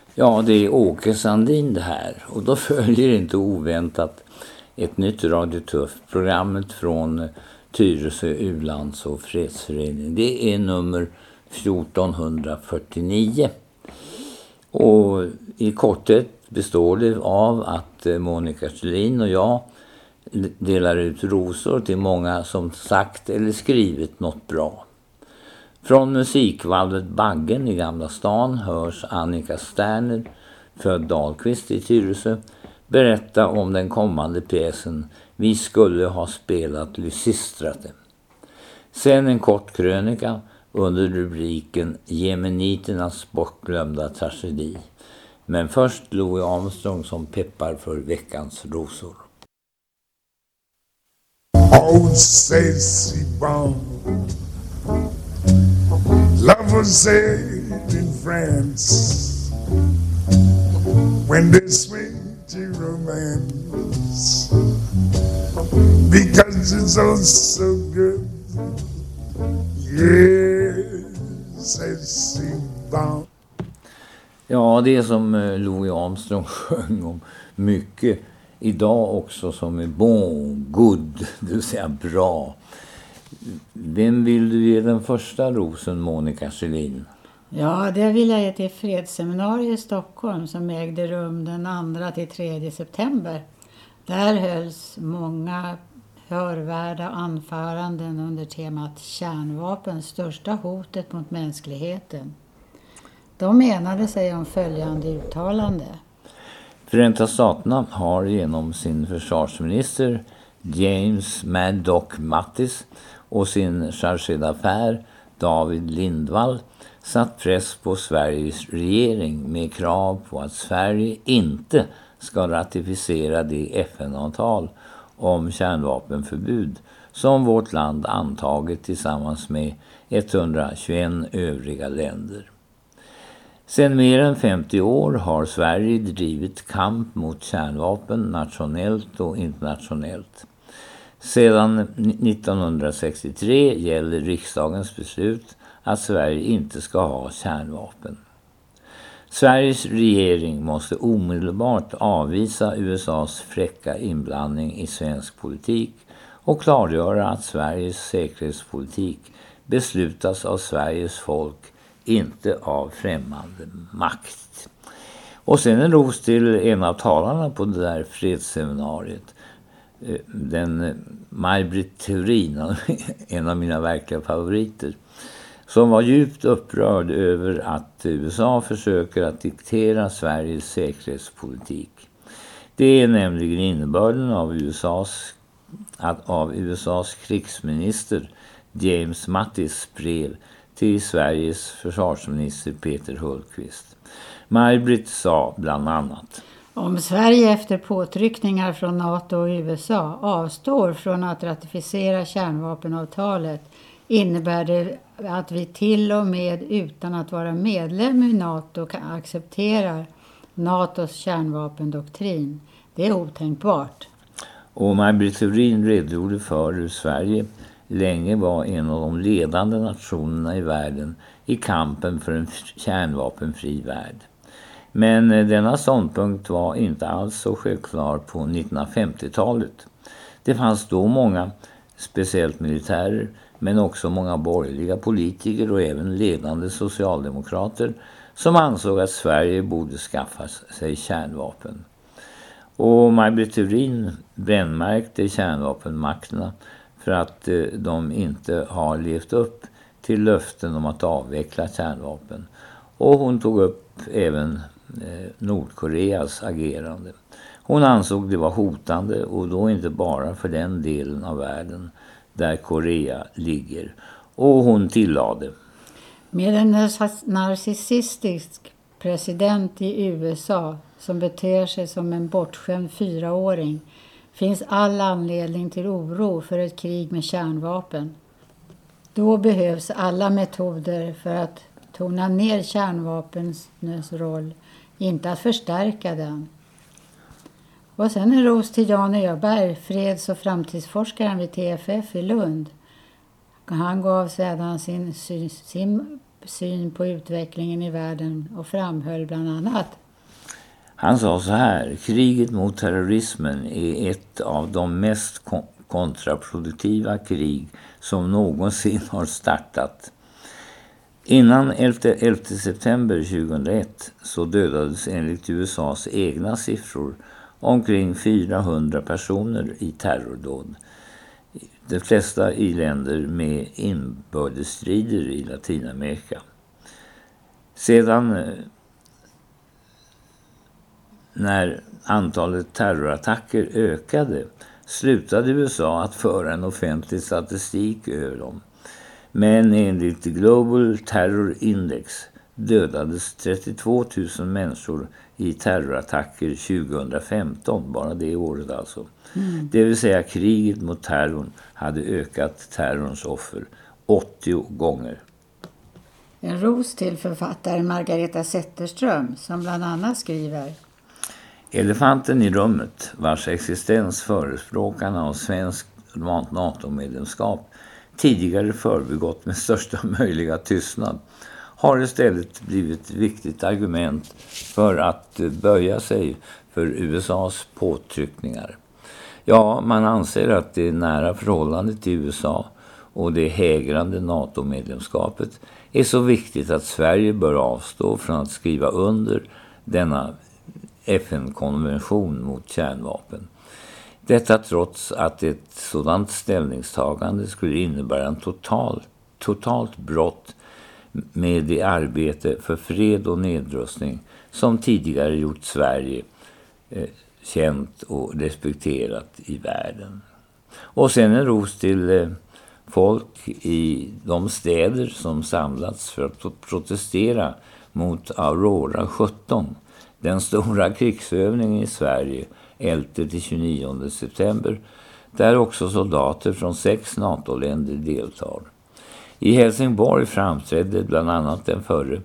Ja, det är Åke Sandin det här. Och då följer inte oväntat ett nytt Radio Tuff. Programmet från Tyresö U-lands- och fredsförening. Det är nummer 1449. Och i korthet består det av att Monica Kjellin och jag delar ut rosor till många som sagt eller skrivit något bra. Från musikvalvet Baggen i Gamla stan hörs Annika Sterner, född Dahlqvist i Tyresö, berätta om den kommande pjäsen Vi skulle ha spelat Lysistrate. Sen en kort krönika under rubriken Jemeniternas bortglömda tragedi. Men först Louis Armstrong som peppar för veckans rosor. Oh, says he bound. Love was said in France when they swing to romance because it's all so good. Yes, says he bound. Ja, det är som Louis Armstrong sjöng om mycket idag också som är bon, good, det vill säga bra. Vem vill du ge den första rosen, Monica Kjellin? Ja, det vill jag ge till fredsseminariet i Stockholm som ägde rum den 2 till 3 september. Där hölls många hörvärda anföranden under temat kärnvapen, största hotet mot mänskligheten. De menade sig om följande uttalande. Förenta Staterna har genom sin försvarsminister James Mad Doc Mattis och sin chargé d'affaires David Lindvall satt press på Sveriges regering med krav på att Sverige inte ska ratificera det FN-avtal om kärnvapenförbud som vårt land antagit tillsammans med 121 övriga länder. Sedan mer än 50 år har Sverige drivit kamp mot kärnvapen nationellt och internationellt. Sedan 1963 gäller riksdagens beslut att Sverige inte ska ha kärnvapen. Sveriges regering måste omedelbart avvisa USAs fräcka inblandning i svensk politik och klargöra att Sveriges säkerhetspolitik beslutas av Sveriges folk, inte av främmande makt. Och sen en ros till en av talarna på det där fredsseminariet. Den Maj-Britt Theorin, en av mina verkliga favoriter, som var djupt upprörd över att USA försöker att diktera Sveriges säkerhetspolitik. Det är nämligen innebörden av USAs krigsminister James Mattis brev till Sveriges försvarsminister Peter Hultqvist. Maj-Britt sa bland annat: Om Sverige efter påtryckningar från NATO och USA avstår från att ratificera kärnvapenavtalet innebär det att vi till och med utan att vara medlem i NATO accepterar NATOs kärnvapendoktrin. Det är otänkbart. Och Maj-Britt Theorin redogjorde för hur Sverige länge var en av de ledande nationerna i världen i kampen för en kärnvapenfri värld. Men denna ståndpunkt var inte alls så självklar på 1950-talet. Det fanns då många, speciellt militärer, men också många borgerliga politiker och även ledande socialdemokrater som ansåg att Sverige borde skaffa sig kärnvapen. Och Maj-Britt Theorin brännmärkte kärnvapenmakterna för att de inte har levt upp till löften om att avveckla kärnvapen. Och hon tog upp även Nordkoreas agerande. Hon ansåg det var hotande och då inte bara för den delen av världen där Korea ligger. Och hon tillade: Med en narcissistisk president i USA som beter sig som en bortskämd 4-åring finns all anledning till oro för ett krig med kärnvapen. Då behövs alla metoder för att tona ner kärnvapens roll, inte att förstärka den. Och sen en ros till Jan Öberg, freds- och framtidsforskaren vid TFF i Lund. Han gav sedan sin syn på utvecklingen i världen och framhöll bland annat. Han sa så här: kriget mot terrorismen är ett av de mest kontraproduktiva krig som någonsin har startat. Innan 11 september 2001 så dödades enligt USAs egna siffror omkring 400 personer i terrordåd. De flesta i länder med inbördesstrider i Latinamerika. Sedan när antalet terrorattacker ökade slutade USA att föra en offentlig statistik över dem. Men enligt Global Terror Index dödades 32 000 människor i terrorattacker 2015, bara det året alltså. Det vill säga kriget mot terrorn hade ökat terrorns offer 80 gånger. En ros till författaren Margareta Zetterström som bland annat skriver: Elefanten i rummet, vars existens förespråkarna av svensk NATO-medlemskap tidigare förbigått med största möjliga tystnad, har istället blivit ett viktigt argument för att böja sig för USAs påtryckningar. Ja, man anser att det nära förhållandet till USA och det hägrande NATO-medlemskapet är så viktigt att Sverige bör avstå från att skriva under denna FN-konvention mot kärnvapen. Detta trots att ett sådant ställningstagande skulle innebära en totalt brott med det arbete för fred och nedrustning som tidigare gjort Sverige känt och respekterat i världen. Och sen en ros till folk i de städer som samlats för att protestera mot Aurora 17, den stora krigsövningen i Sverige 11-29 september, där också soldater från 6 NATO-länder deltar. I Helsingborg framträdde bland annat den förre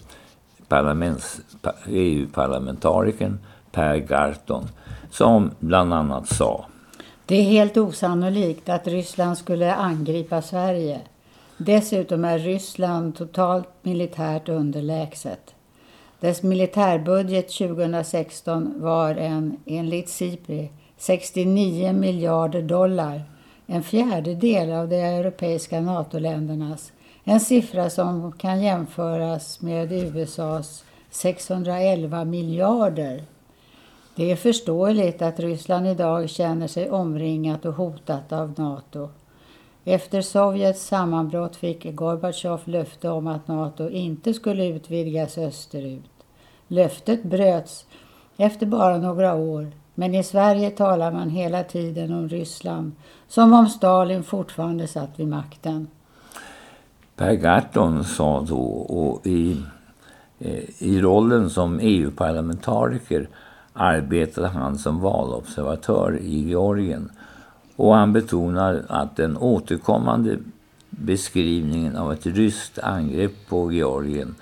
EU-parlamentarikern Per Gahrton, som bland annat sa: det är helt osannolikt att Ryssland skulle angripa Sverige. Dessutom är Ryssland totalt militärt underlägset. Dess militärbudget 2016 var enligt SIPRI 69 miljarder dollar, en fjärdedel av de europeiska NATO-ländernas. En siffra som kan jämföras med USAs 611 miljarder. Det är förståeligt att Ryssland idag känner sig omringat och hotat av NATO. Efter Sovjets sammanbrott fick Gorbatjov löfte om att NATO inte skulle utvidgas österut. Löftet bröts efter bara några år, men i Sverige talar man hela tiden om Ryssland som om Stalin fortfarande satt vid makten. Per Gahrton sa då, och i rollen som EU-parlamentariker arbetade han som valobservatör i Georgien, och han betonar att den återkommande beskrivningen av ett ryskt angrepp på Georgien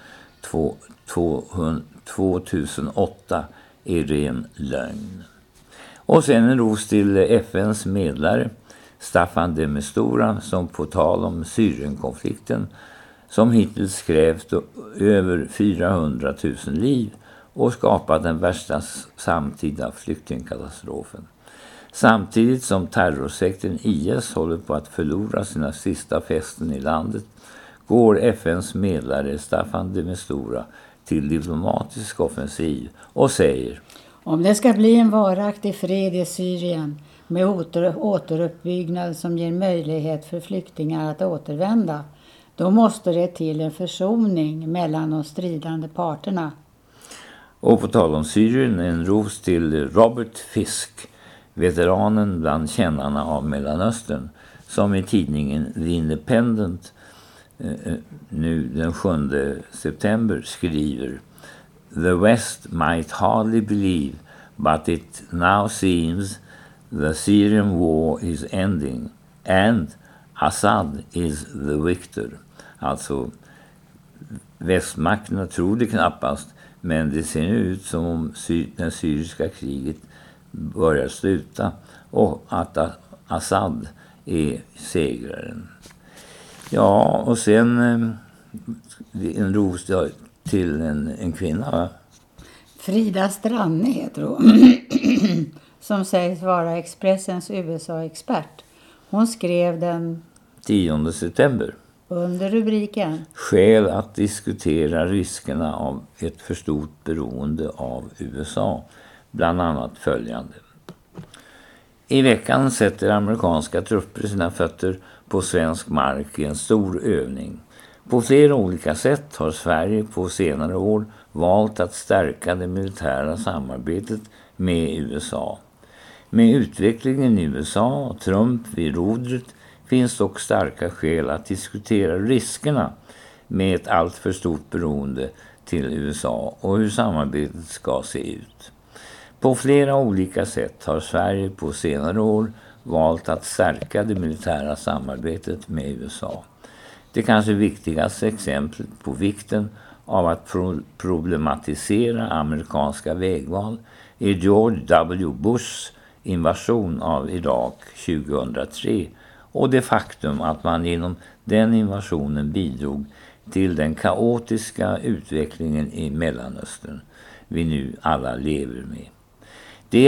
2008 är ren lögn. Och sen en ros till FNs medlare Staffan de Mistura, som på tal om Syrienkonflikten, som hittills krävt över 400 000 liv och skapat den värsta samtida flyktingkatastrofen. Samtidigt som terrorsekten IS håller på att förlora sina sista fästen i landet, går FNs medlare Staffan de Mistura till diplomatisk offensiv och säger: om det ska bli en varaktig fred i Syrien med återuppbyggnad som ger möjlighet för flyktingar att återvända, då måste det till en försoning mellan de stridande parterna. Och på tal om Syrien, en ros till Robert Fisk, veteranen bland kännarna av Mellanöstern, som i tidningen The Independent nu den 7 september skriver: The West might hardly believe, but it now seems the Syrian war is ending and Assad is the victor. Alltså, västmakterna tror det knappast, men det ser nu ut som om det syriska kriget börjar sluta och att Assad är segraren. Ja, och sen en ros till en kvinna, va? Frida Stranne heter hon, som sägs vara Expressens USA-expert. Hon skrev den 10 september. under rubriken Skäl att diskutera riskerna av ett för stort beroende av USA. Bland annat följande. I veckan sätter amerikanska trupper sina fötter på svensk mark i en stor övning. På flera olika sätt har Sverige på senare år valt att stärka det militära samarbetet med USA. Med utvecklingen i USA och Trump vid rodret finns dock starka skäl att diskutera riskerna med ett allt för stort beroende till USA och hur samarbetet ska se ut. På flera olika sätt har Sverige på senare år valt att stärka det militära samarbetet med USA. Det kanske viktigaste exemplet på vikten av att problematisera amerikanska vägval är George W. Bushs invasion av Irak 2003 och det faktum att man genom den invasionen bidrog till den kaotiska utvecklingen i Mellanöstern vi nu alla lever med. Det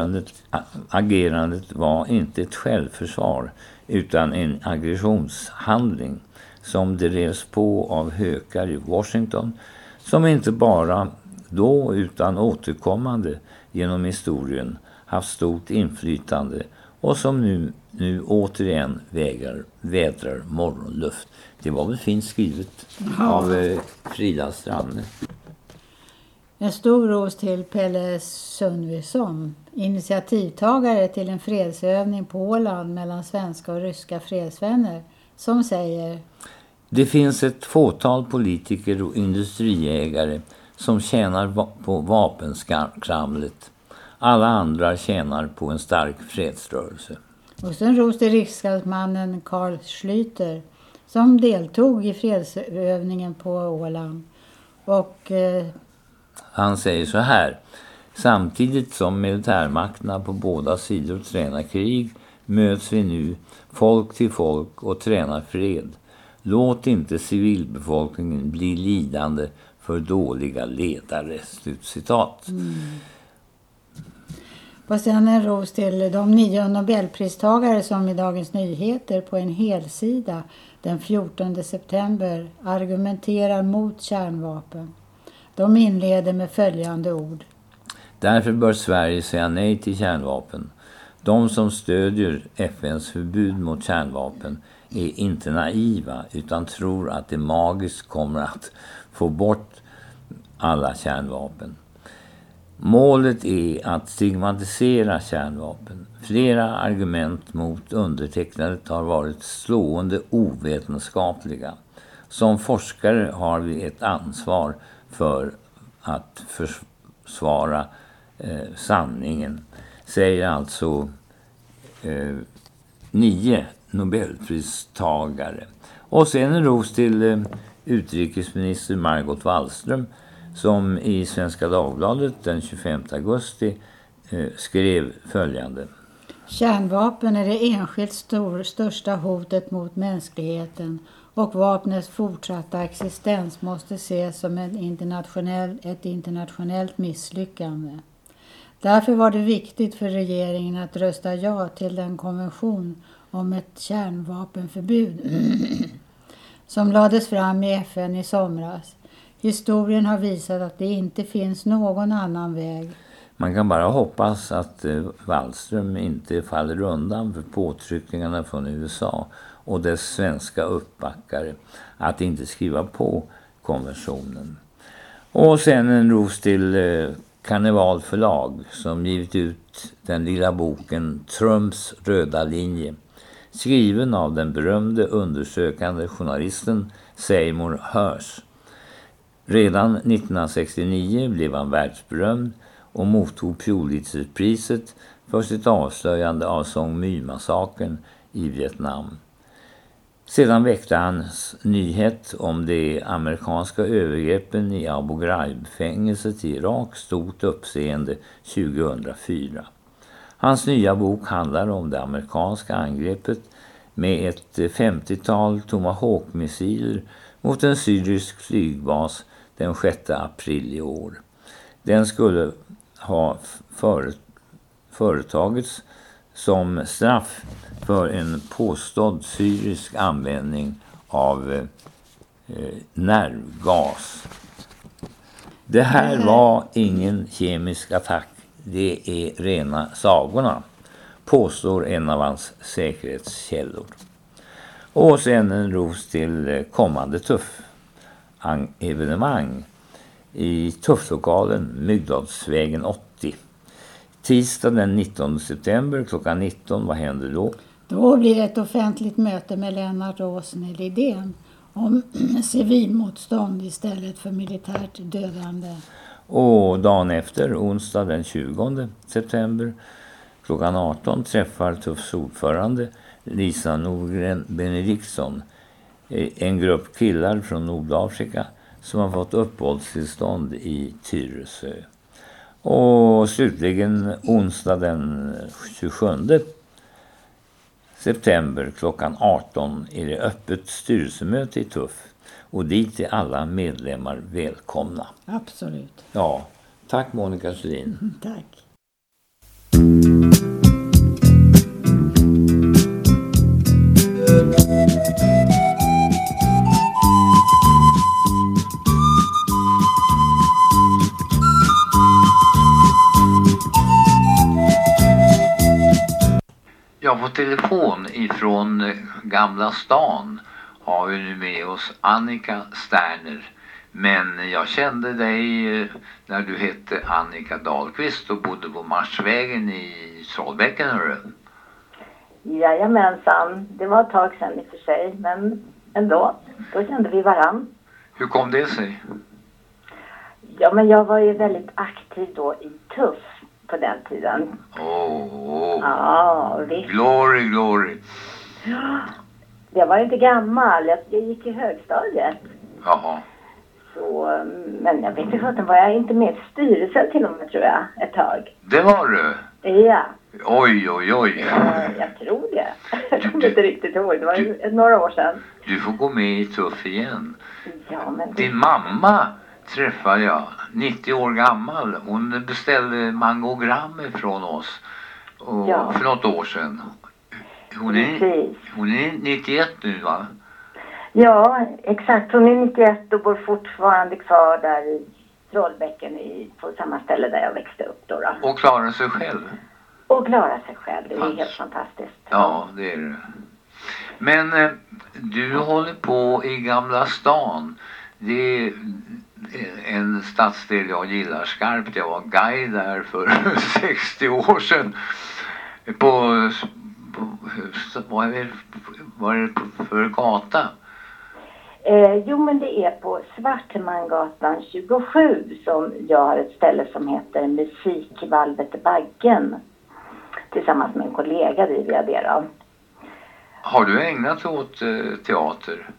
agerandet var inte ett självförsvar utan en aggressionshandling som drevs på av hökar i Washington som inte bara då utan återkommande genom historien haft stort inflytande och som nu återigen vädrar morgonluft. Det var väl fint skrivet av Frida Stranne. En stor ros till Pelle Sundvidsson, initiativtagare till en fredsövning på Åland mellan svenska och ryska fredsvänner, som säger: Det finns ett fåtal politiker och industriägare som tjänar på vapenskramlet. Alla andra tjänar på en stark fredsrörelse. Och sen ros till riksdagsmannen Carl Schlüter som deltog i fredsövningen på Åland. Och han säger så här: samtidigt som militärmakterna på båda sidor tränar krig möts vi nu folk till folk och tränar fred. Låt inte civilbefolkningen bli lidande för dåliga ledare. Slutcitat. Och sen en ros till de 9 Nobelpristagare som i Dagens Nyheter på en helsida den 14 september argumenterar mot kärnvapen. De inleder med följande ord: Därför bör Sverige säga nej till kärnvapen. De som stödjer FNs förbud mot kärnvapen är inte naiva utan tror att det magiskt kommer att få bort alla kärnvapen. Målet är att stigmatisera kärnvapen. Flera argument mot undertecknandet har varit slående ovetenskapliga. Som forskare har vi ett ansvar för att försvara sanningen, säger alltså 9 Nobelpristagare. Och sen en ros till utrikesminister Margot Wallström som i Svenska Dagbladet den 25 augusti skrev följande: Kärnvapen är det enskilt största hotet mot mänskligheten och vapnets fortsatta existens måste ses som ett internationellt misslyckande. Därför var det viktigt för regeringen att rösta ja till den konvention om ett kärnvapenförbud som lades fram i FN i somras. Historien har visat att det inte finns någon annan väg. Man kan bara hoppas att Wallström inte faller undan för påtryckningarna från USA och dess svenska uppbackare att inte skriva på konventionen. Och sen en ros till Karneval förlag som givit ut den lilla boken Trumps röda linje, skriven av den berömde undersökande journalisten Seymour Hersh. Redan 1969 blev han världsberömd och mottog Pulitzerpriset för sitt avslöjande av Song My-massakern i Vietnam. Sedan väckte hans nyhet om de amerikanska övergreppen i Abu Ghraib-fängelset i Irak stort uppseende 2004. Hans nya bok handlar om det amerikanska angreppet med ett 50-tal Tomahawk-missiler mot en syrisk flygbas den 6 april i år. Den skulle ha företagits som straff för en påstådd syrisk användning av nervgas. Det här var ingen kemisk attack, det är rena sagorna, påstår en av hans säkerhetskällor. Och sen en ros till kommande evenemang i Tufflokalen Myggdagsvägen 80. Tisdag den 19 september klockan 19, vad händer då? Då blir det ett offentligt möte med Lennart Åsne Lidén om civilmotstånd istället för militärt dödande. Och dagen efter, onsdag den 20 september klockan 18 träffar Tuffs ordförande Lisa Norgren Benediktsson en grupp killar från Nordafrika som har fått uppehållstillstånd i Tyresö. Och slutligen onsdag den 27 september klockan 18 är det öppet styrelsemöte i Tuff. Och dit är alla medlemmar välkomna. Absolut. Ja, tack Monica Selin. Tack. Ja, på telefon ifrån Gamla stan har vi nu med oss Annika Sterner. Men jag kände dig när du hette Annika Dahlqvist och bodde på Marsvägen i Trollbäcken, hörru. Jajamensan, det var ett tag sedan i och för sig, men ändå, då kände vi varann. Hur kom det sig? Ja, men jag var ju väldigt aktiv då i Tuff på den tiden. Ja, visst. Glory. Jag var inte gammal, jag gick i högstadiet. Jaha. Så, men jag vet inte att var jag inte med i styrelsen till och med, tror jag, ett tag. Det var du? Ja. Oj. Jag tror det. Jag kommer inte riktigt ihåg, det var ju några år sedan. Du får gå med i Tuff igen. Ja, men... Din mamma träffade jag, 90 år gammal. Hon beställde mangogram från oss för något år sedan. Hon är 91 nu, va? Ja, exakt. Hon är 91 och bor fortfarande kvar där i Trollbäcken på samma ställe där jag växte upp då. Och klarar sig själv? Och klarar sig själv, det är helt fantastiskt. Ja, det är det. Men du håller på i Gamla stan. Det är en stadsdel jag gillar skarpt. Jag var guide där för 60 år sedan. Vad är det för gata? Jo, men det är på Svartmangatan 27 som jag har ett ställe som heter Musikvalvet Baggen. Tillsammans med en kollega driver jag det då. Har du ägnat åt teater?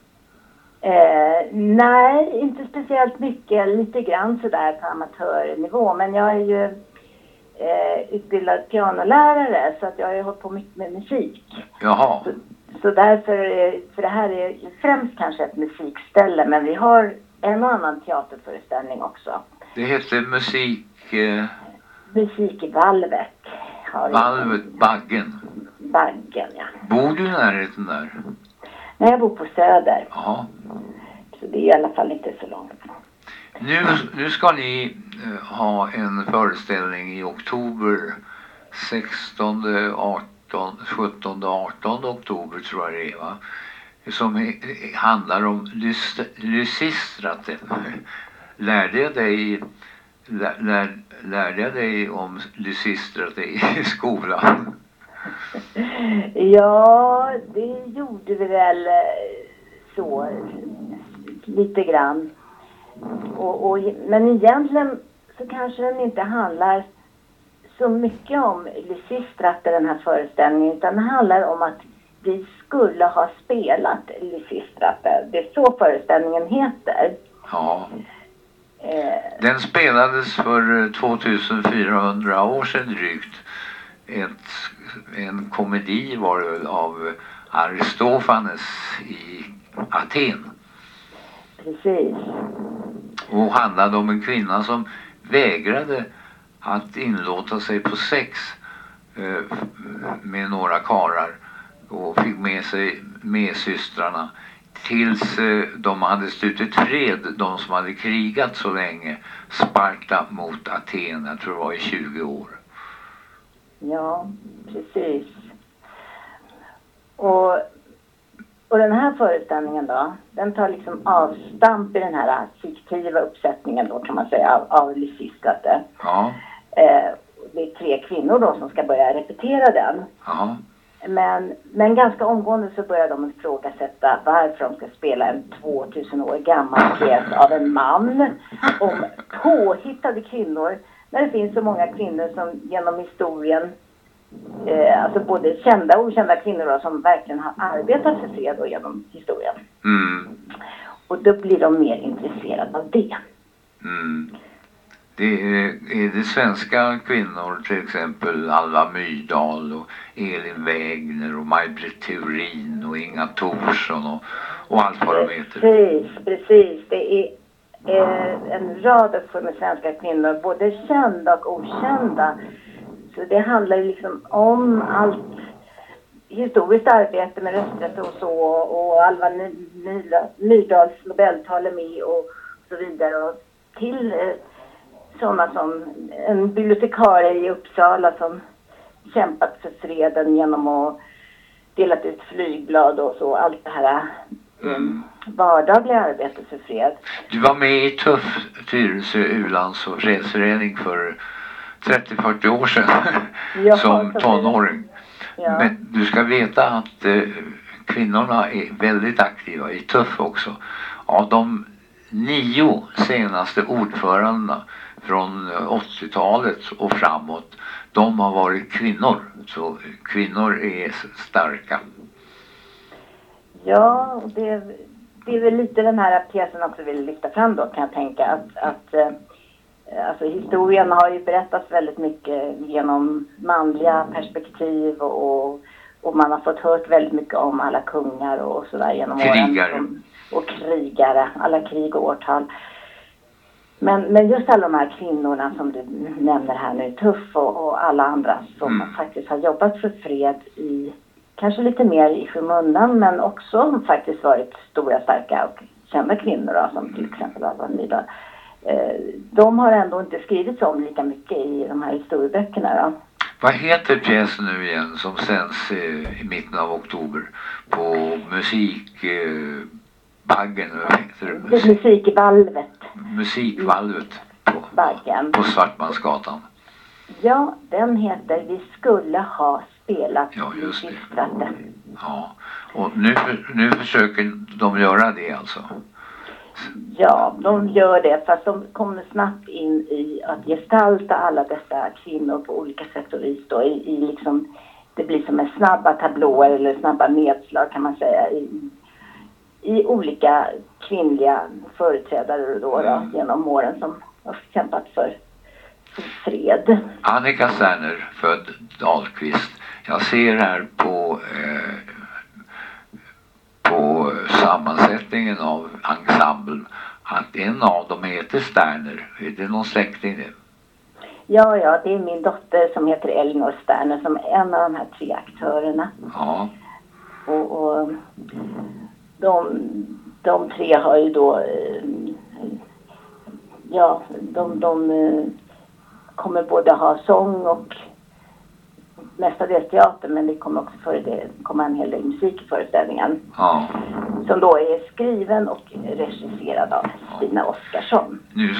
Nej, inte speciellt mycket. Lite grann sådär på amatörnivå. Men jag är ju utbildad pianolärare så att jag har hållit på mycket med musik. Jaha. Så därför, för det här är främst kanske ett musikställe, men vi har en och annan teaterföreställning också. Det heter Musikvalvet. Valvet Baggen. Baggen, ja. Bor du i närheten där? Nej, jag bor på Söder. Jaha. Så det är i alla fall inte så långt. Nu ska ni ha en föreställning i oktober, 16, 18, 17, 18 oktober tror jag det är, va? Som handlar om Lysistrate. Lärde jag dig om Lysistrate i skolan? Ja, det gjorde vi väl så lite grann. Men egentligen så kanske den inte handlar så mycket om Lysistrate, den här föreställningen, utan det handlar om att vi skulle ha spelat Lysistrate. Det är så föreställningen heter. Ja. Den spelades för 2400 år sedan drygt. En komedi var det av Aristofanes i Aten. Precis. Och handlade om en kvinna som vägrade att inlåta sig på sex med några karar och fick med sig medsystrarna tills de hade slutit fred, de som hade krigat så länge, Sparta mot Aten, jag tror det var i 20 år. Ja, precis. Och den här föreställningen då, den tar liksom avstamp i den här fiktiva uppsättningen då, kan man säga, av Lysistrate. Ja. Det är 3 kvinnor då som ska börja repetera den. Ja. Men ganska omgående så börjar de ifrågasätta varför de ska spela en 2000 år gammal pjäs av en man om påhittade kvinnor, när det finns så många kvinnor som genom historien, alltså både kända och okända kvinnor då, som verkligen har arbetat för fred och genom historien. Mm. Och då blir de mer intresserade av det. Mm. Det är svenska kvinnor, till exempel Alva Myrdal och Elin Wägner och Maj-Britt Theorin och Inga Thorsson och allt vad de heter. Precis. Det är en rad uppför med svenska kvinnor, både kända och okända. Så det handlar ju liksom om allt historiskt arbete med rösträtt och så, och Alva Myrdals Nobeltal är med och så vidare, och till sådana som en bibliotekarie i Uppsala som kämpat för freden genom att delat ut flygblad och så, allt det här vardagliga arbetet för fred. Du var med i Tuff, Tyresö U-lands- och fredsförening för 30-40 år sedan som tonåring. Ja. Men du ska veta att kvinnorna är väldigt aktiva i Tuff också. Av de 9 senaste ordförandena från 80-talet och framåt, de har varit kvinnor. Så kvinnor är starka. Ja, och det är väl lite den här pjäsen också vill lyfta fram då, kan jag tänka. Alltså historien har ju berättats väldigt mycket genom manliga perspektiv, och man har fått hört väldigt mycket om alla kungar och sådär genom åren. Och krigare, alla krig och årtal. Men just alla de här kvinnorna som du nämner här nu, Tuff och alla andra som faktiskt har jobbat för fred i, kanske lite mer i skymundan, men också faktiskt varit stora, starka och kända kvinnor då, som till exempel Alva Myrdal. De har ändå inte skrivits om lika mycket i de här historieböckerna då. Vad heter pjäsen nu igen som sänds i mitten av oktober på Musikbaggen? Musikvalvet. Musikvalvet på Svartmansgatan. Ja, den heter Vi skulle ha spelat Lysistrate. Ja, och nu försöker de göra det alltså. Ja, de gör det, fast de kommer snabbt in i att gestalta alla dessa kvinnor på olika sätt och vis då, i liksom, det blir som en snabba tablåer eller snabba nedslag, kan man säga, i olika kvinnliga företrädare då, genom åren som har kämpat för fred. Annika Sterner, född Dahlqvist. Jag ser här på sammansättningen av ensemblen att en av dem heter Sterner. Är det någon släkting det? Ja, det är min dotter som heter Elinor Sterner som är en av de här 3 aktörerna. Ja. Och de 3 har ju då de kommer både ha sång och mestadels teater, men det kommer också komma en hel del musik i föreställningen. Ja. Som då är skriven och regisserad av Stina Oskarsson. Nu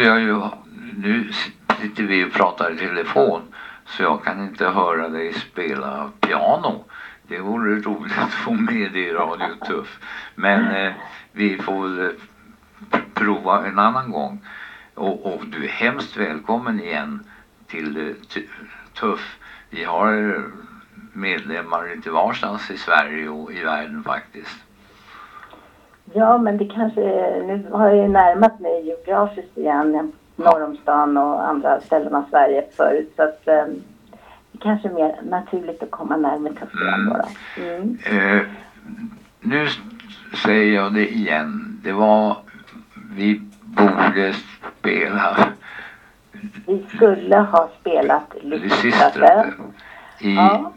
sitter vi och pratar i telefon, så jag kan inte höra dig spela piano. Det vore roligt att få med det i Radio Tuff. Men vi får väl prova en annan gång. Och du är hemskt välkommen igen till Tuff. Vi har medlemmar lite varstans i Sverige och i världen faktiskt. Ja, men det kanske, nu har jag ju närmat mig geografiskt igen, norr om stan och andra ställen av Sverige förut, så att det kanske är mer naturligt att komma närmare Tuff igen då. Nu säger jag det igen, det var vi borde spela. Vi skulle ha spelat Lysistrate i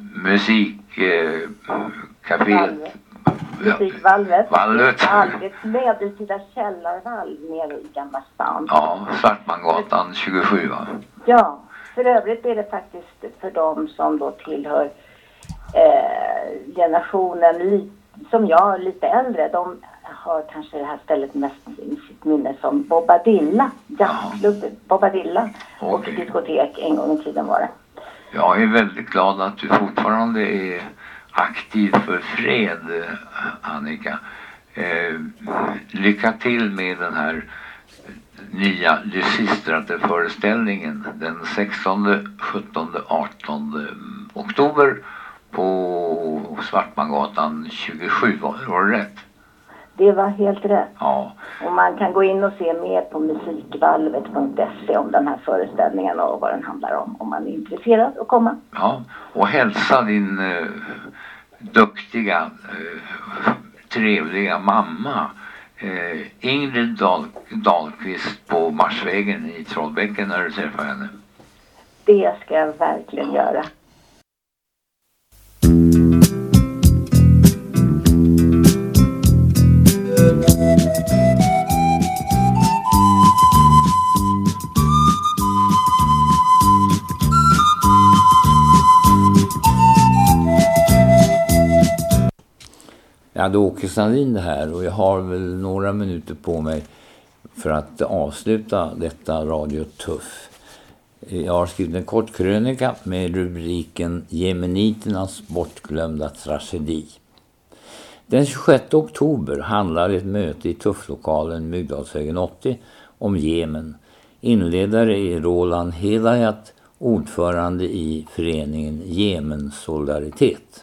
musikcaféet. Musikvalvet. Valvet. Ett medeltida källarvalv nere i Gamla stan. Ja, Svartmangatan 27 va? Ja, för övrigt är det faktiskt för dem som då tillhör generationen som jag, lite äldre. De har kanske det här stället mest i sitt minne som Bobadilla, jazzklubben Bobadilla och diskotek en gång i tiden var det. Jag är väldigt glad att du fortfarande är aktiv för fred, Annika. Lycka till med den här nya Lysistrate-föreställningen den 16, 17, 18 oktober på Svartmangatan 27, var det rätt? Det var helt rätt. Ja. Och man kan gå in och se mer på musikvalvet.se om den här föreställningen och vad den handlar om man är intresserad att komma. Ja, och hälsa din duktiga, trevliga mamma Ingrid Dahlqvist på Marsvägen i Trollbäcken när du träffar henne. Det ska jag verkligen göra. Ja, då Åke Sandin det här och jag har väl några minuter på mig för att avsluta detta Radio Tuff. Jag har skrivit en kort krönika med rubriken Jemeniternas bortglömda tragedi. Den 26 oktober handlar ett möte i Tufflokalen Myggdalsvägen 80 om Jemen. Inledare är Roland Hedayat, ordförande i föreningen Jemen Solidaritet.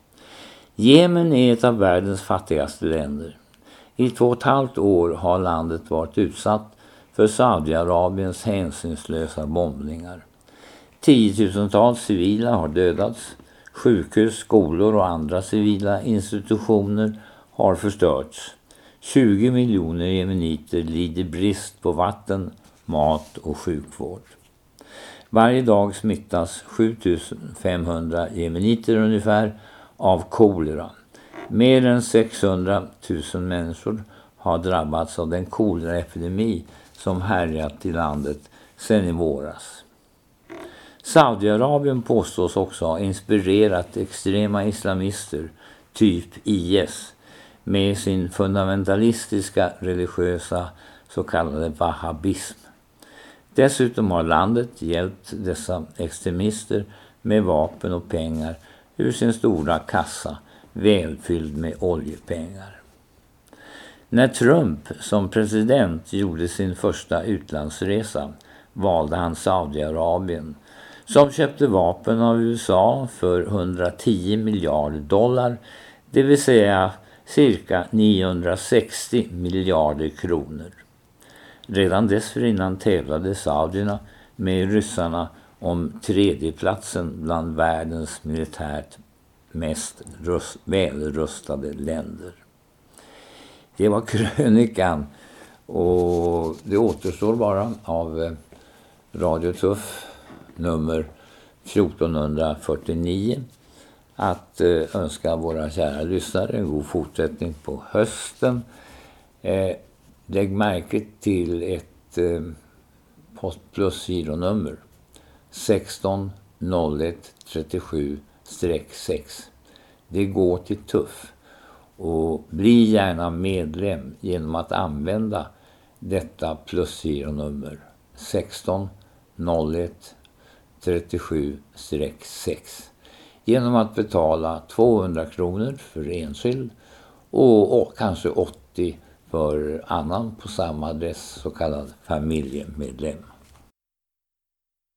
Jemen är ett av världens fattigaste länder. I 2,5 år har landet varit utsatt för Saudiarabiens hänsynslösa bombningar. 10-tusentals civila har dödats. Sjukhus, skolor och andra civila institutioner har förstörts. 20 miljoner jemeniter lider brist på vatten, mat och sjukvård. Varje dag smittas 7500 jemeniter ungefär av kolera. Mer än 600 000 människor har drabbats av den koleraepidemi som härjat i landet sedan i våras. Saudiarabien påstås också ha inspirerat extrema islamister, typ IS, med sin fundamentalistiska religiösa så kallade wahhabism. Dessutom har landet hjälpt dessa extremister med vapen och pengar ur sin stora kassa, välfylld med oljepengar. När Trump som president gjorde sin första utlandsresa valde han Saudiarabien, som köpte vapen av USA för 110 miljarder dollar, det vill säga cirka 960 miljarder kronor. Redan dessförinnan tävlade saudierna med ryssarna om tredjeplatsen bland världens militärt mest välrustade länder. Det var krönikan och det återstår bara av Radio Tuff nummer 1449 att önska våra kära lyssnare en god fortsättning på hösten. Lägg märke till ett postplusgironummer 16 01 37-6. Det går till Tuff. Och bli gärna medlem genom att använda detta plusgironummer 16 01 37-6. Genom att betala 200 kronor för enskild och kanske 80 för annan på samma adress, så kallad familjemedlem.